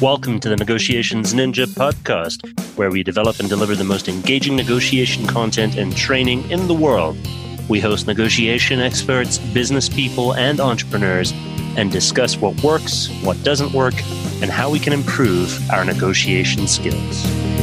Welcome to the Negotiations Ninja podcast, where we develop and deliver the most engaging negotiation content and training in the world. We host negotiation experts, business people, and entrepreneurs, and discuss what works, what doesn't work, and how we can improve our negotiation skills.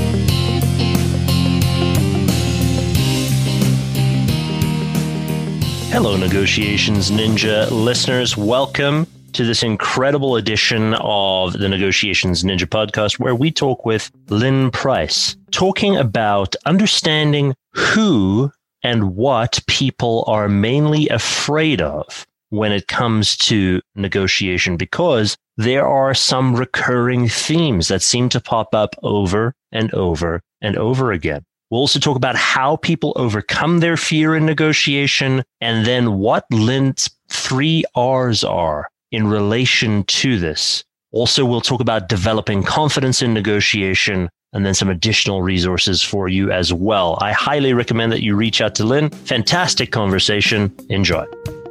Hello, Negotiations Ninja listeners. Welcome to this incredible edition of the Negotiations Ninja podcast, where we talk with Lynn Price, talking about understanding who and what people are mainly afraid of when it comes to negotiation, because there are some recurring themes that seem to pop up over and over and over again. We'll also talk about how people overcome their fear in negotiation, and then what Lynn's 3 R's are in relation to this. Also, we'll talk about developing confidence in negotiation, and then some additional resources for you as well. I highly recommend that you reach out to Lynn. Fantastic conversation. Enjoy.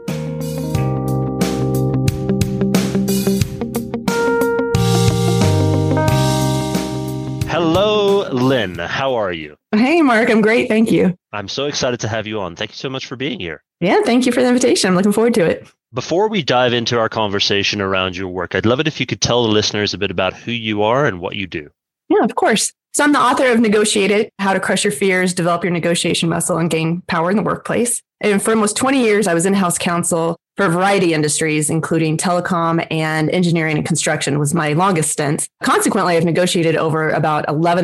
Hello, Lynn. How are you? Hey, Mark. I'm great. Thank you. I'm so excited to have you on. Thank you so much for being here. Yeah, thank you for the invitation. I'm looking forward to it. Before we dive into our conversation around your work, I'd love it if you could tell the listeners a bit about who you are and what you do. Yeah, of course. So I'm the author of Negotiate It, How to Crush Your Fears, Develop Your Negotiation Muscle, and Gain Power in the Workplace. And for almost 20 years, I was in-house counsel for a variety of industries, including telecom and engineering and construction was my longest stint. Consequently, I've negotiated over about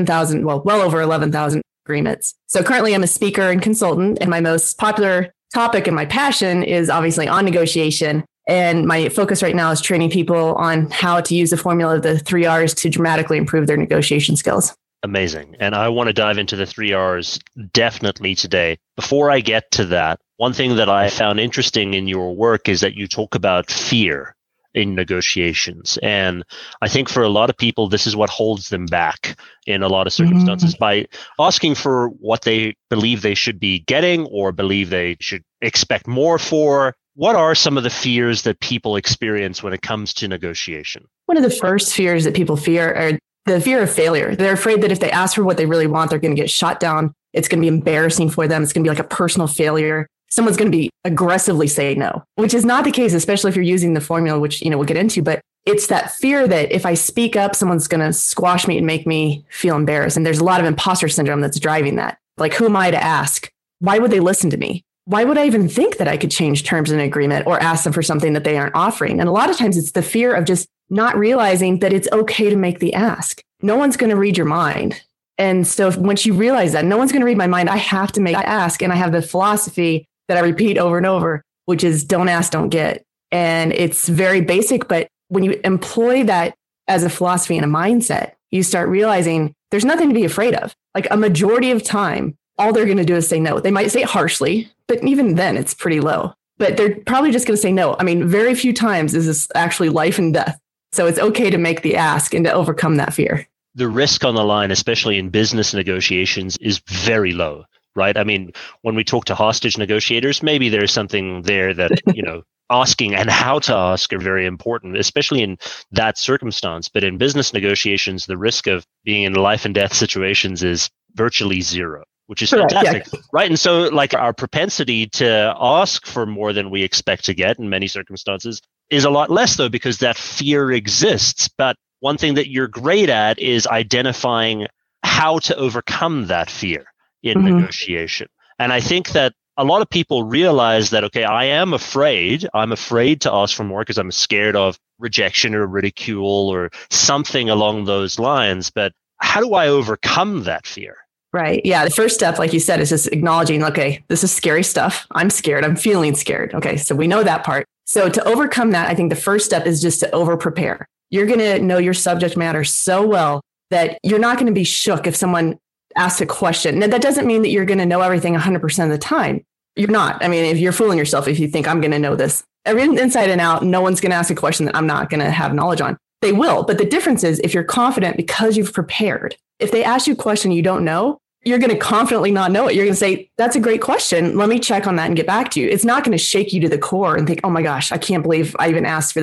well over 11,000 agreements. So currently I'm a speaker and consultant, and my most popular topic and my passion is obviously on negotiation. And my focus right now is training people on how to use the formula of the 3 R's to dramatically improve their negotiation skills. Amazing. And I want to dive into the 3 R's definitely today. Before I get to that, one thing that I found interesting in your work is that you talk about fear in negotiations. And I think for a lot of people, this is what holds them back in a lot of circumstances by asking for what they believe they should be getting or believe they should expect more for. What are some of the fears that people experience when it comes to negotiation? One of the first fears that people fear are the fear of failure. They're afraid that if they ask for what they really want, they're going to get shot down. It's going to be embarrassing for them. It's going to be like a personal failure. Someone's going to be aggressively say no, which is not the case, especially if you're using the formula, which, we'll get into. But it's that fear that if I speak up, someone's going to squash me and make me feel embarrassed. And there's a lot of imposter syndrome that's driving that. Like, who am I to ask? Why would they listen to me? Why would I even think that I could change terms in an agreement or ask them for something that they aren't offering? And a lot of times it's the fear of just not realizing that it's okay to make the ask. No one's going to read your mind. And so once you realize that no one's going to read my mind, I have to make that ask. And I have the philosophy that I repeat over and over, which is don't ask, don't get. And it's very basic, but when you employ that as a philosophy and a mindset, you start realizing there's nothing to be afraid of. Like a majority of time, all they're going to do is say no. They might say it harshly, but even then it's pretty low. But they're probably just going to say no. I mean, very few times is this actually life and death. So it's okay to make the ask and to overcome that fear. The risk on the line, especially in business negotiations, is very low. Right? I mean, when we talk to hostage negotiators, maybe there's something there that, asking and how to ask are very important, especially in that circumstance. But in business negotiations, the risk of being in life and death situations is virtually zero, which is fantastic. Yeah. Right? And so like our propensity to ask for more than we expect to get in many circumstances is a lot less, though, because that fear exists. But one thing that you're great at is identifying how to overcome that fear in negotiation. And I think that a lot of people realize that, okay, I'm afraid to ask for more because I'm scared of rejection or ridicule or something along those lines. But how do I overcome that fear? Right. Yeah. The first step, like you said, is just acknowledging, okay, this is scary stuff. I'm scared. I'm feeling scared. Okay. So we know that part. So to overcome that, I think the first step is just to over prepare. You're going to know your subject matter so well that you're not going to be shook if someone ask a question. Now, that doesn't mean that you're going to know everything 100% of the time. You're not. I mean, if you're fooling yourself, if you think I'm going to know this inside and out, no one's going to ask a question that I'm not going to have knowledge on. They will. But the difference is if you're confident because you've prepared, if they ask you a question you don't know, you're going to confidently not know it. You're going to say, that's a great question. Let me check on that and get back to you. It's not going to shake you to the core and think, oh my gosh, I can't believe I even asked for this.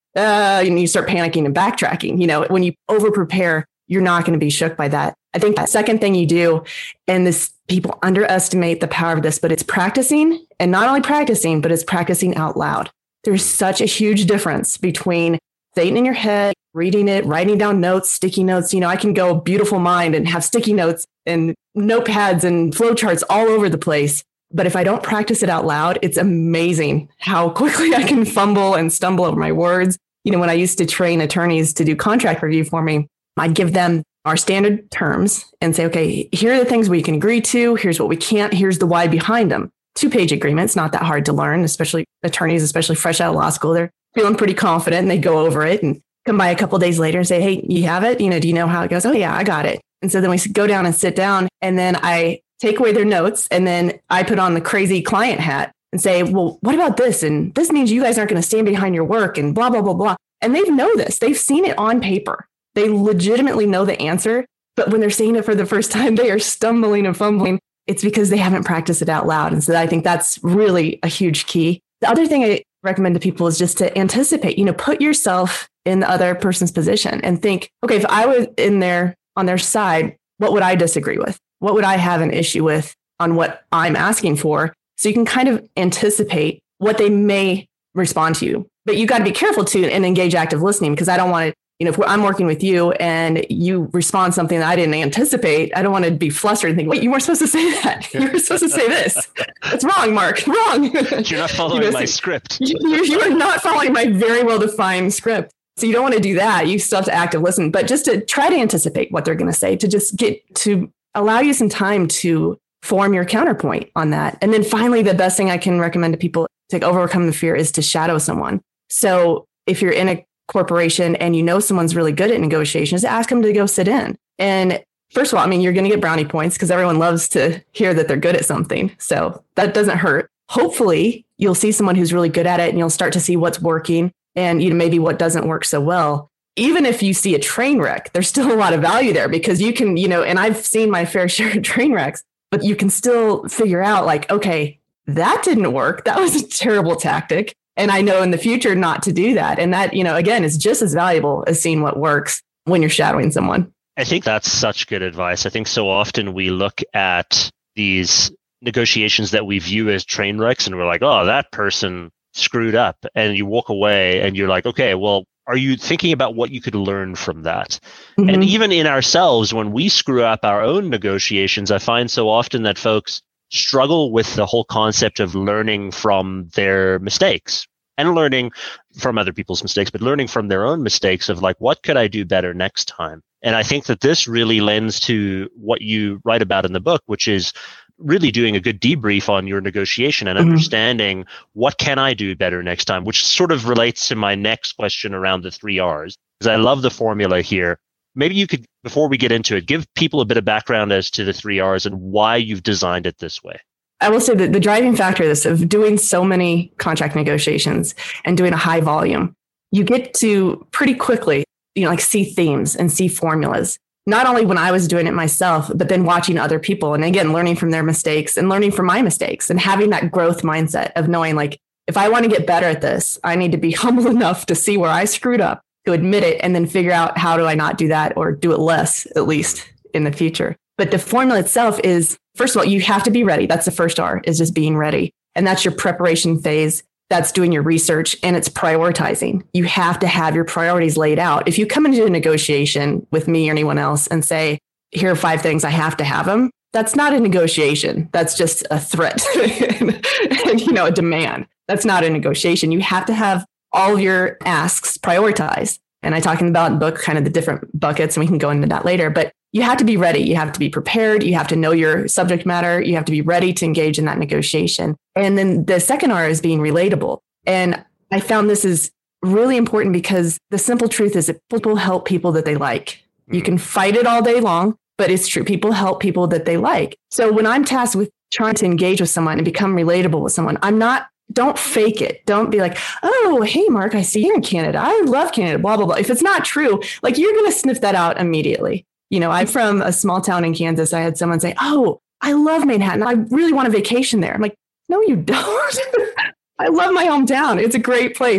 and you start panicking and backtracking. When you over prepare, you're not going to be shook by that. I think the second thing you do, and this people underestimate the power of this, but it's practicing, and not only practicing, but it's practicing out loud. There's such a huge difference between saying it in your head, reading it, writing down notes, sticky notes. I can go beautiful mind and have sticky notes and notepads and flowcharts all over the place. But if I don't practice it out loud, it's amazing how quickly I can fumble and stumble over my words. When I used to train attorneys to do contract review for me, I'd give them our standard terms and say, okay, here are the things we can agree to. Here's what we can't. Here's the why behind them. 2-page agreements, not that hard to learn, especially attorneys, especially fresh out of law school. They're feeling pretty confident and they go over it and come by a couple of days later and say, hey, you have it? Do you know how it goes? Oh, yeah, I got it. And so then we go down and sit down, and then I take away their notes, and then I put on the crazy client hat and say, well, what about this? And this means you guys aren't going to stand behind your work and blah, blah, blah, blah. And they know this. They've seen it on paper. They legitimately know the answer. But when they're saying it for the first time, they are stumbling and fumbling. It's because they haven't practiced it out loud. And so I think that's really a huge key. The other thing I recommend to people is just to anticipate, put yourself in the other person's position and think, okay, if I was on their side, what would I disagree with? What would I have an issue with on what I'm asking for? So you can kind of anticipate what they may respond to you. But you got to be careful too and engage active listening, because I don't want to, if I'm working with you and you respond something that I didn't anticipate, I don't want to be flustered and think, wait, you weren't supposed to say that. You were supposed to say this. It's wrong, Mark. Wrong. You're not following my script. You are not following my very well-defined script. So you don't want to do that. You still have to active listen, but just to try to anticipate what they're going to say, to just get to allow you some time to form your counterpoint on that. And then finally, the best thing I can recommend to people to overcome the fear is to shadow someone. So if you're in a corporation and someone's really good at negotiations, ask them to go sit in. And first of all, you're going to get brownie points because everyone loves to hear that they're good at something. So that doesn't hurt. Hopefully, you'll see someone who's really good at it and you'll start to see what's working and maybe what doesn't work so well. Even if you see a train wreck, there's still a lot of value there because you can, and I've seen my fair share of train wrecks, but you can still figure out like, okay, that didn't work. That was a terrible tactic. And I know in the future not to do that. And that, again, is just as valuable as seeing what works when you're shadowing someone. I think that's such good advice. I think so often we look at these negotiations that we view as train wrecks and we're like, oh, that person screwed up. And you walk away and you're like, okay, well, are you thinking about what you could learn from that? Mm-hmm. And even in ourselves, when we screw up our own negotiations, I find so often that folks struggle with the whole concept of learning from their mistakes and learning from other people's mistakes, but learning from their own mistakes of like, what could I do better next time? And I think that this really lends to what you write about in the book, which is really doing a good debrief on your negotiation and understanding what can I do better next time, which sort of relates to my next question around the 3 R's, because I love the formula here. Maybe you could, before we get into it, give people a bit of background as to the 3 R's and why you've designed it this way. I will say that the driving factor of this, of doing so many contract negotiations and doing a high volume, you get to pretty quickly, see themes and see formulas. Not only when I was doing it myself, but then watching other people and again, learning from their mistakes and learning from my mistakes and having that growth mindset of knowing like, if I want to get better at this, I need to be humble enough to see where I screwed up, to admit it, and then figure out how do I not do that or do it less, at least in the future. But the formula itself is, first of all, you have to be ready. That's the first R, is just being ready. And that's your preparation phase. That's doing your research, and it's prioritizing. You have to have your priorities laid out. If you come into a negotiation with me or anyone else and say, here are 5 things, I have to have them, that's not a negotiation. That's just a threat and a demand. That's not a negotiation. You have to have all of your asks prioritized. And I talk about in the book kind of the different buckets, and we can go into that later. But you have to be ready. You have to be prepared. You have to know your subject matter. You have to be ready to engage in that negotiation. And then the second R is being relatable. And I found this is really important because the simple truth is that people help people that they like. You can fight it all day long, but it's true. People help people that they like. So when I'm tasked with trying to engage with someone and become relatable with someone, don't fake it. Don't be like, oh, hey, Mark, I see you're in Canada. I love Canada, blah, blah, blah. If it's not true, like you're going to sniff that out immediately. I'm from a small town in Kansas. I had someone say, oh, I love Manhattan. I really want a vacation there. I'm like, no, you don't. I love my hometown. It's a great place. But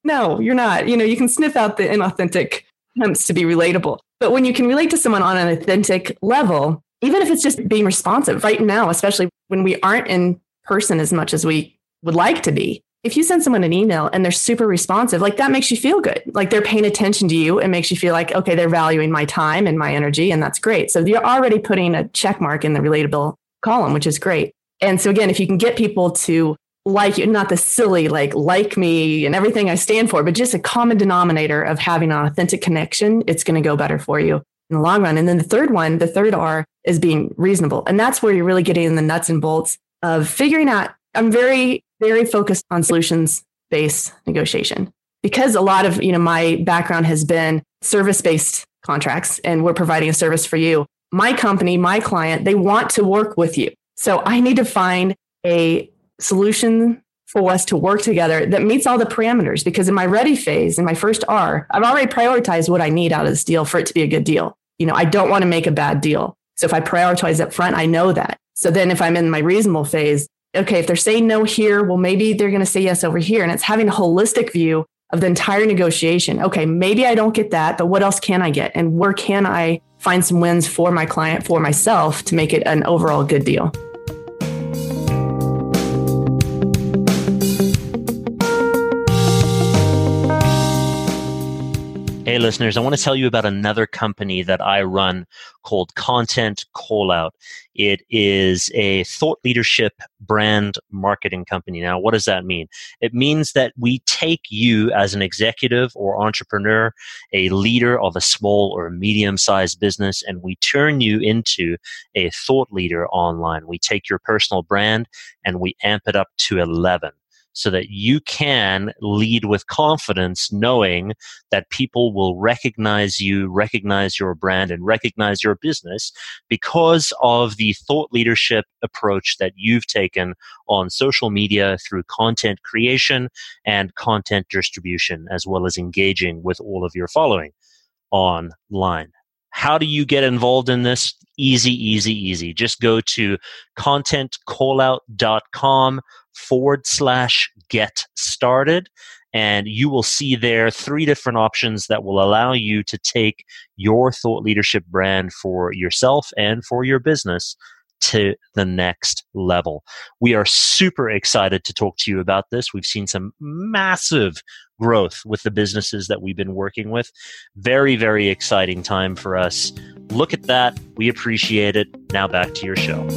No, you're not. You can sniff out the inauthentic attempts to be relatable. But when you can relate to someone on an authentic level, even if it's just being responsive right now, especially when we aren't in person as much as we would like to be, if you send someone an email and they're super responsive, like that makes you feel good. Like they're paying attention to you. It makes you feel like, okay, they're valuing my time and my energy. And that's great. So you're already putting a check mark in the relatable column, which is great. And so again, if you can get people to like you, not the silly, like me and everything I stand for, but just a common denominator of having an authentic connection, it's going to go better for you in the long run. And then the third R is being reasonable. And that's where you're really getting in the nuts and bolts of figuring out. I'm very, very focused on solutions-based negotiation because a lot of, my background has been service-based contracts and we're providing a service for you. My company, my client, they want to work with you. So I need to find a solution for us to work together that meets all the parameters because in my ready phase, in my first R, I've already prioritized what I need out of this deal for it to be a good deal. I don't want to make a bad deal. So if I prioritize up front, I know that. So then if I'm in my reasonable phase, okay, if they're saying no here, well, maybe they're going to say yes over here. And it's having a holistic view of the entire negotiation. Okay, maybe I don't get that, but what else can I get? And where can I find some wins for my client, for myself to make it an overall good deal? Hey, listeners, I want to tell you about another company that I run called Content Callout. It is a thought leadership brand marketing company. Now, what does that mean? It means that we take you as an executive or entrepreneur, a leader of a small or medium-sized business, and we turn you into a thought leader online. We take your personal brand and we amp it up to 11. So that you can lead with confidence, knowing that people will recognize you, recognize your brand, and recognize your business because of the thought leadership approach that you've taken on social media through content creation and content distribution, as well as engaging with all of your following online. How do you get involved in this? Easy. Just go to contentcallout.com/get started. And you will see there 3 different options that will allow you to take your thought leadership brand for yourself and for your business to the next level. We are super excited to talk to you about this. We've seen some massive growth with the businesses that we've been working with. Very, very exciting time for us. Look at that. We appreciate it. Now back to your show.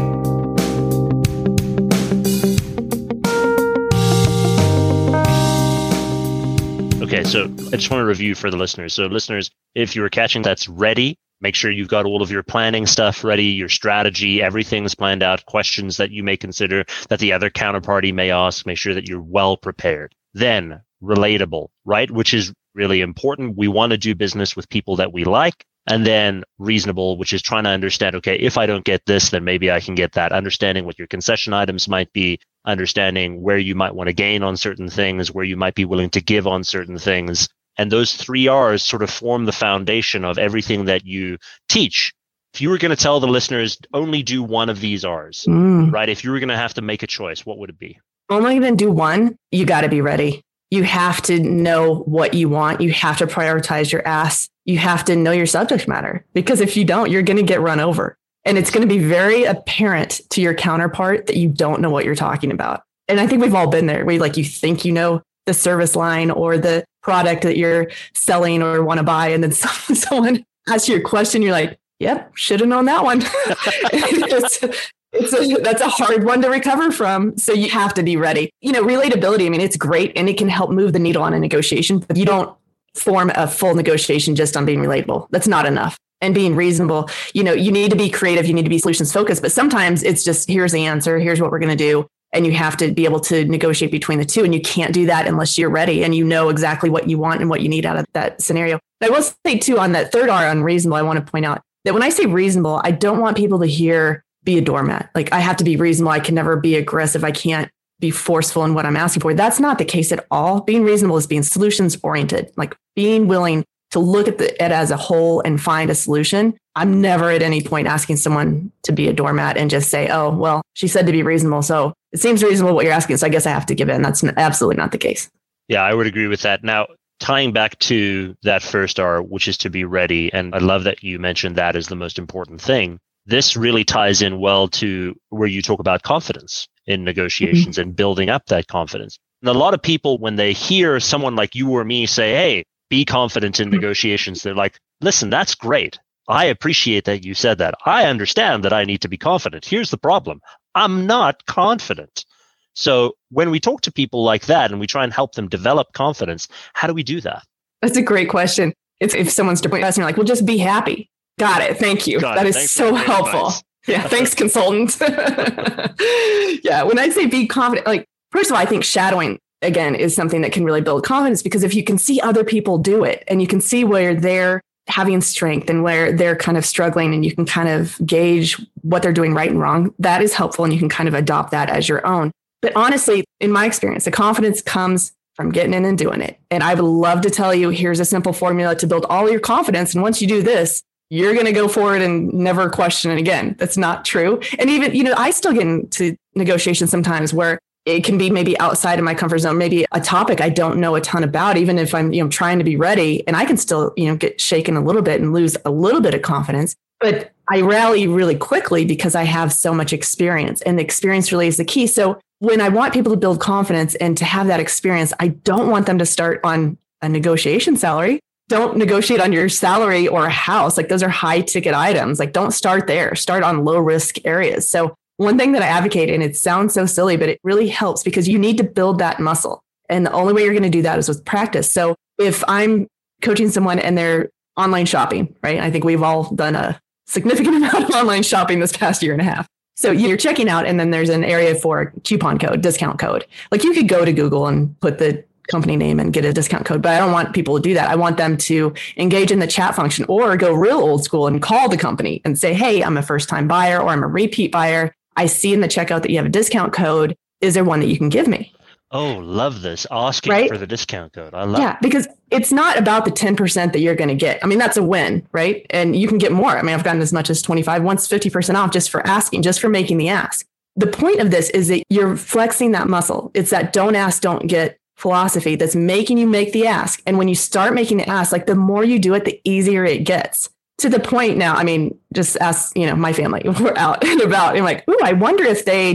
Okay, so I just want to review for the listeners. So listeners, if you were catching that's ready, make sure you've got all of your planning stuff ready, your strategy, everything's planned out, questions that you may consider that the other counterparty may ask, make sure that you're well prepared. Then relatable, right? Which is really important. We want to do business with people that we like. And then reasonable, which is trying to understand, okay, if I don't get this, then maybe I can get that. Understanding what your concession items might be, understanding where you might want to gain on certain things, where you might be willing to give on certain things. And those 3 R's sort of form the foundation of everything that you teach. If you were going to tell the listeners, only do one of these R's, right? If you were going to have to make a choice, what would it be? Only going to do one, you got to be ready. You have to know what you want. You have to prioritize your ask. You have to know your subject matter, because if you don't, you're going to get run over. And it's going to be very apparent to your counterpart that you don't know what you're talking about. And I think we've all been there. You think you know the service line or the product that you're selling or want to buy. And then someone asks you a question. You're like, yep, should have known that one. That's a hard one to recover from. So you have to be ready. Relatability, I mean, it's great and it can help move the needle on a negotiation, but you don't form a full negotiation just on being relatable. That's not enough. And being reasonable, you need to be creative. You need to be solutions focused, but sometimes it's just, here's the answer. Here's what we're going to do. And you have to be able to negotiate between the two. And you can't do that unless you're ready and you know exactly what you want and what you need out of that scenario. And I will say too, on that third R, on reasonable, I want to point out that when I say reasonable, I don't want people to hear be a doormat. Like, I have to be reasonable. I can never be aggressive. I can't be forceful in what I'm asking for. That's not the case at all. Being reasonable is being solutions oriented, like being willing to look at it as a whole and find a solution. I'm never at any point asking someone to be a doormat and just say, oh, well, she said to be reasonable, so it seems reasonable what you're asking, so I guess I have to give in. That's absolutely not the case. Yeah, I would agree with that. Now, tying back to that first R, which is to be ready, and I love that you mentioned that as the most important thing. This really ties in well to where you talk about confidence in negotiations and building up that confidence. And a lot of people, when they hear someone like you or me say, hey, be confident in negotiations, they're like, listen, that's great. I appreciate that you said that. I understand that I need to be confident. Here's the problem. I'm not confident. So when we talk to people like that and we try and help them develop confidence, how do we do that? That's a great question. It's if someone's doing us and you're like, well, just be happy. Got it. Thank you. That is so helpful. Yeah. Thanks, consultant. Yeah. When I say be confident, like, first of all, I think shadowing, again, is something that can really build confidence, because if you can see other people do it and you can see where they're having strength and where they're kind of struggling, and you can kind of gauge what they're doing right and wrong, that is helpful. And you can kind of adopt that as your own. But honestly, in my experience, the confidence comes from getting in and doing it. And I would love to tell you, here's a simple formula to build all your confidence. And once you do this, you're going to go forward and never question it again. That's not true. And even, I still get into negotiations sometimes where it can be maybe outside of my comfort zone, maybe a topic I don't know a ton about, even if I'm, trying to be ready, and I can still, get shaken a little bit and lose a little bit of confidence. But I rally really quickly because I have so much experience, and the experience really is the key. So when I want people to build confidence and to have that experience, I don't want them to start on a negotiation salary. Don't negotiate on your salary or a house. Like, those are high ticket items. Like, don't start there. Start on low risk areas. So one thing that I advocate, and it sounds so silly, but it really helps, because you need to build that muscle. And the only way you're going to do that is with practice. So if I'm coaching someone and they're online shopping, right? I think we've all done a significant amount of online shopping this past year and a half. So you're checking out, and then there's an area for coupon code, discount code. Like, you could go to Google and put the company name and get a discount code, but I don't want people to do that. I want them to engage in the chat function, or go real old school and call the company and say, hey, I'm a first time buyer, or I'm a repeat buyer. I see in the checkout that you have a discount code. Is there one that you can give me? Oh, love this. Asking for the discount code. I love it. Because it's not about the 10% that you're going to get. I mean, that's a win, right? And you can get more. I mean, I've gotten as much as 25, once 50% off just for asking, just for making the ask. The point of this is that you're flexing that muscle. It's that don't ask, don't get philosophy that's making you make the ask. And when you start making the ask, like, the more you do it, the easier it gets. To the point now, I mean, just ask, my family, we're out and about. I'm like, ooh, I wonder if they ...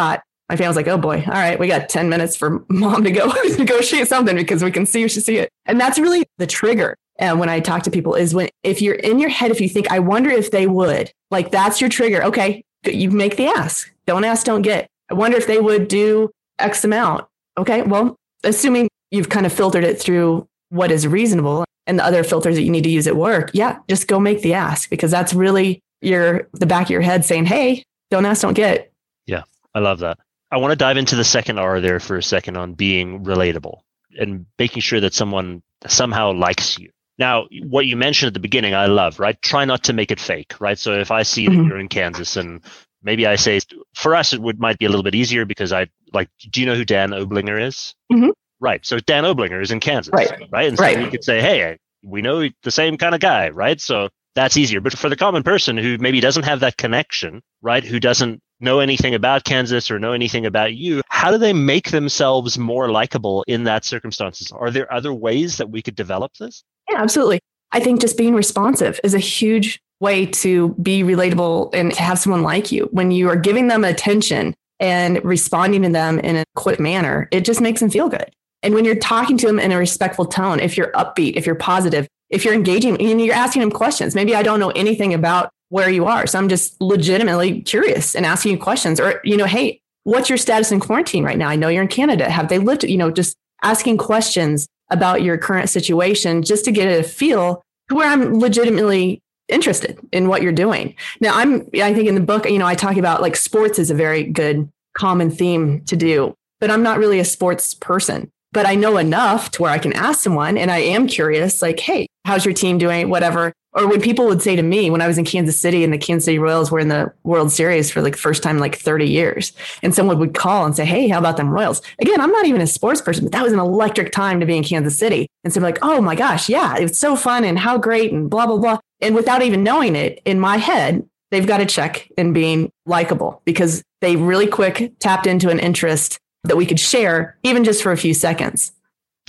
My family's like, oh boy, all right, we got 10 minutes for mom to go negotiate something, because we can see if she see it. And that's really the trigger. And when I talk to people is if you're in your head, if you think, I wonder if they would, like, that's your trigger. Okay, you make the ask. Don't ask, don't get. I wonder if they would do X amount. Okay, well, assuming you've kind of filtered it through what is reasonable and the other filters that you need to use at work, just go make the ask, because that's really the back of your head saying, hey, don't ask, don't get. Yeah, I love that. I want to dive into the second R there for a second on being relatable and making sure that someone somehow likes you. Now, what you mentioned at the beginning, I love, right? Try not to make it fake, right? So if I see that you're in Kansas, and maybe I say, for us, might be a little bit easier, because do you know who Dan Oblinger is? Mm-hmm. Right. So Dan Oblinger is in Kansas, right? And so we could say, hey, we know the same kind of guy, right? So that's easier. But for the common person who maybe doesn't have that connection, right? Who doesn't know anything about Kansas or know anything about you, how do they make themselves more likable in that circumstances? Are there other ways that we could develop this? Yeah, absolutely. I think just being responsive is a huge way to be relatable and to have someone like you. When you are giving them attention and responding to them in a quick manner, it just makes them feel good. And when you're talking to them in a respectful tone, if you're upbeat, if you're positive, if you're engaging and you're asking them questions, maybe I don't know anything about where you are, so I'm just legitimately curious and asking you questions, or, hey, what's your status in quarantine right now? I know you're in Canada. Have they lived, just asking questions about your current situation, just to get a feel to where I'm legitimately interested in what you're doing. Now, I think in the book, I talk about, like, sports is a very good common theme to do, but I'm not really a sports person. But I know enough to where I can ask someone, and I am curious, like, hey, how's your team doing? Whatever. Or when people would say to me, when I was in Kansas City and the Kansas City Royals were in the World Series for the first time in 30 years, and someone would call and say, hey, how about them Royals? Again, I'm not even a sports person, but that was an electric time to be in Kansas City. And so I'm like, oh my gosh, yeah, it's so fun and how great and blah, blah, blah. And without even knowing it, in my head, they've got a check in being likable, because they really quick tapped into an interest that we could share, even just for a few seconds.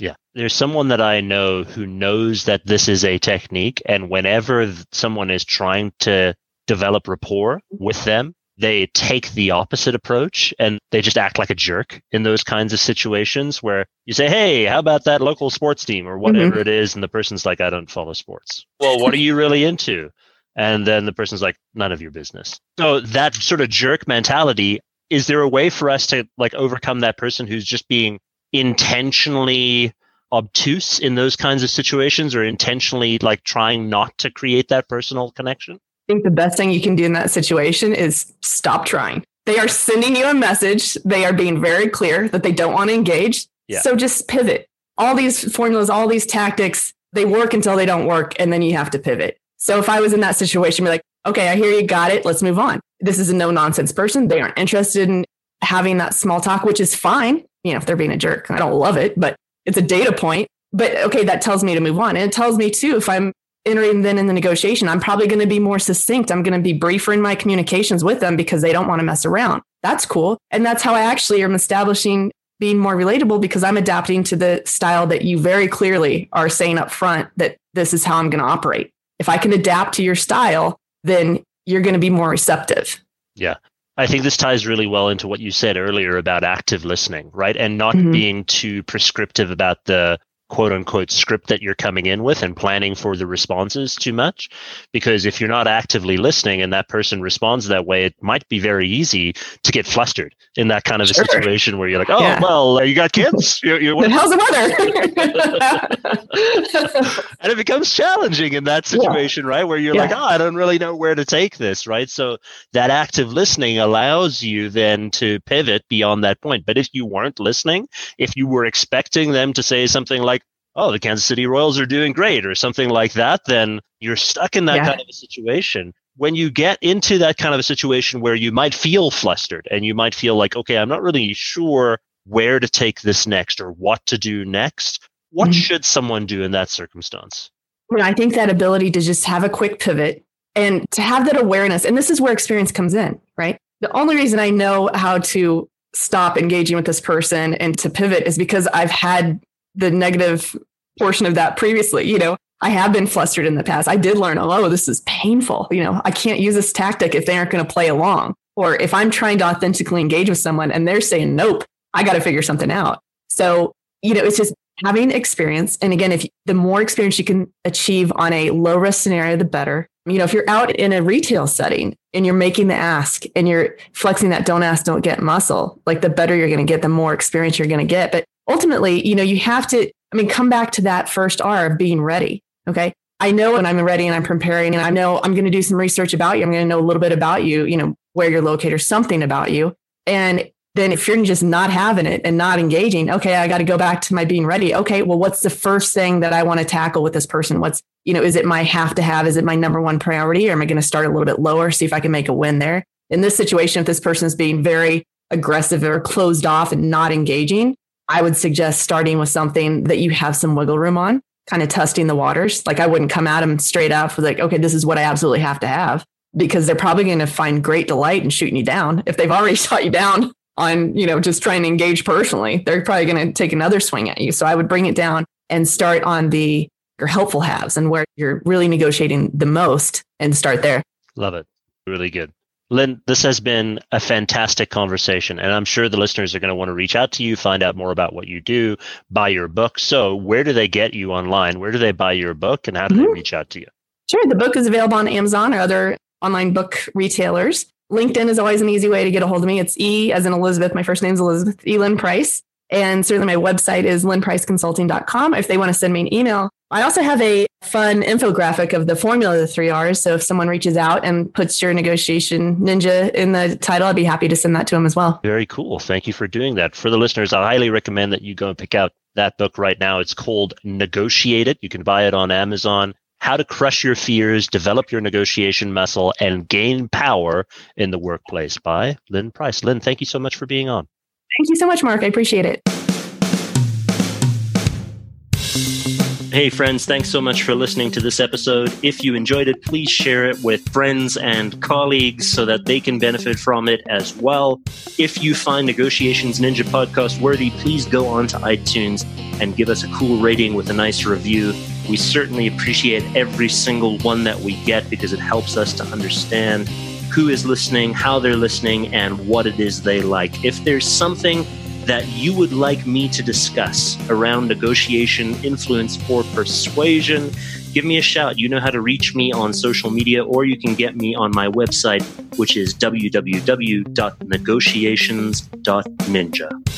Yeah. There's someone that I know who knows that this is a technique. And whenever someone is trying to develop rapport with them, they take the opposite approach and they just act like a jerk in those kinds of situations where you say, hey, how about that local sports team or whatever it is? And the person's like, I don't follow sports. Well, what are you really into? And then the person's like, none of your business. So that sort of jerk mentality, is there a way for us to like overcome that person who's just being intentionally obtuse in those kinds of situations or intentionally like trying not to create that personal connection? I think the best thing you can do in that situation is stop trying. They are sending you a message. They are being very clear that they don't want to engage. Yeah. So just pivot. All these formulas, all these tactics, they work until they don't work. And then you have to pivot. So if I was in that situation, be like, okay, I hear you, got it. Let's move on. This is a no nonsense person. They aren't interested in having that small talk, which is fine. You know, if they're being a jerk, I don't love it, but it's a data point. But okay, that tells me to move on. And it tells me too, if I'm entering then in the negotiation, I'm probably going to be more succinct. I'm going to be briefer in my communications with them because they don't want to mess around. That's cool. And that's how I actually am establishing being more relatable because I'm adapting to the style that you very clearly are saying up front that this is how I'm going to operate. If I can adapt to your style, then you're going to be more receptive. Yeah. I think this ties really well into what you said earlier about active listening, right? And not being too prescriptive about the quote unquote script that you're coming in with and planning for the responses too much. Because if you're not actively listening and that person responds that way, it might be very easy to get flustered in that kind of a situation where you're like, oh, well, you got kids? How's the weather? And it becomes challenging in that situation, right? Where you're like, I don't really know where to take this, right? So that active listening allows you then to pivot beyond that point. But if you weren't listening, if you were expecting them to say something like, oh, the Kansas City Royals are doing great or something like that, then you're stuck in that kind of a situation. When you get into that kind of a situation where you might feel flustered and you might feel like, okay, I'm not really sure where to take this next or what to do next, what should someone do in that circumstance? Well, I think that ability to just have a quick pivot and to have that awareness, and this is where experience comes in, right? The only reason I know how to stop engaging with this person and to pivot is because I've had the negative portion of that previously. You know, I have been flustered in the past. I did learn, oh, this is painful. You know, I can't use this tactic if they aren't going to play along. Or if I'm trying to authentically engage with someone and they're saying, nope, I got to figure something out. So, you know, it's just having experience. And again, the more experience you can achieve on a low risk scenario, the better. You know, if you're out in a retail setting and you're making the ask and you're flexing that don't ask, don't get muscle, like the better you're going to get, the more experience you're going to get. But ultimately, you know, you have to, come back to that first R of being ready. Okay. I know when I'm ready and I'm preparing and I know I'm going to do some research about you. I'm going to know a little bit about you, you know, where you're located, something about you. And then if you're just not having it and not engaging, okay, I got to go back to my being ready. Okay. Well, what's the first thing that I want to tackle with this person? What's, you know, is it my have to have? Is it my number one priority? Or am I going to start a little bit lower, see if I can make a win there? In this situation, if this person is being very aggressive or closed off and not engaging, I would suggest starting with something that you have some wiggle room on, kind of testing the waters. Like I wouldn't come at them straight up with like, okay, this is what I absolutely have to have, because they're probably going to find great delight in shooting you down. If they've already shot you down on, you know, just trying to engage personally, they're probably going to take another swing at you. So I would bring it down and start on your helpful haves and where you're really negotiating the most and start there. Love it. Really good. Lynn, this has been a fantastic conversation, and I'm sure the listeners are going to want to reach out to you, find out more about what you do, buy your book. So where do they get you online? Where do they buy your book, and how do they reach out to you? Sure. The book is available on Amazon or other online book retailers. LinkedIn is always an easy way to get a hold of me. It's E as in Elizabeth. My first name is Elizabeth E. Lynn Price. And certainly my website is lynnpriceconsulting.com. If they want to send me an email, I also have a fun infographic of the formula of the 3 R's. So if someone reaches out and puts your negotiation ninja in the title, I'd be happy to send that to them as well. Very cool. Thank you for doing that. For the listeners, I highly recommend that you go and pick out that book right now. It's called Negotiate It. You can buy it on Amazon. How to Crush Your Fears, Develop Your Negotiation Muscle, and Gain Power in the Workplace by Lynn Price. Lynn, thank you so much for being on. Thank you so much, Mark. I appreciate it. Hey friends, thanks so much for listening to this episode. If you enjoyed it, please share it with friends and colleagues so that they can benefit from it as well. If you find Negotiations Ninja podcast worthy, please go on to iTunes and give us a cool rating with a nice review. We certainly appreciate every single one that we get because it helps us to understand who is listening, how they're listening, and what it is they like. If there's something that you would like me to discuss around negotiation, influence, or persuasion, give me a shout. You know how to reach me on social media, or you can get me on my website, which is www.negotiations.ninja.